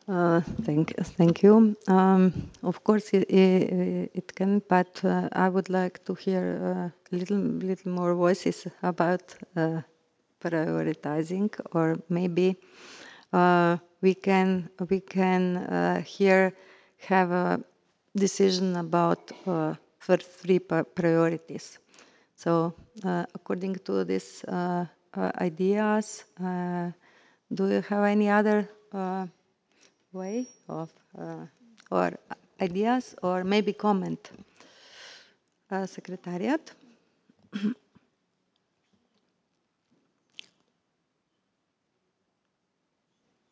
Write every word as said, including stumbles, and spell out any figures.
Uh, thank, thank you. Um, of course, it, it, it can, but uh, I would like to hear a little, little more voices about uh, prioritizing, or maybe uh, we can we can uh, here have a decision about uh, first three priorities. So, uh, according to these uh, uh, ideas, uh, do you have any other uh, way of uh, or ideas or maybe comment? Uh, Secretariat.